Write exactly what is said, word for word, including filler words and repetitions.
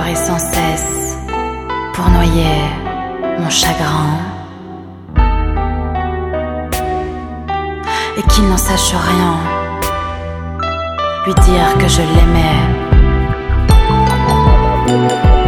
pleurer sans cesse pour noyer mon chagrin, et qu'il n'en sache rien, lui dire que je l'aimais.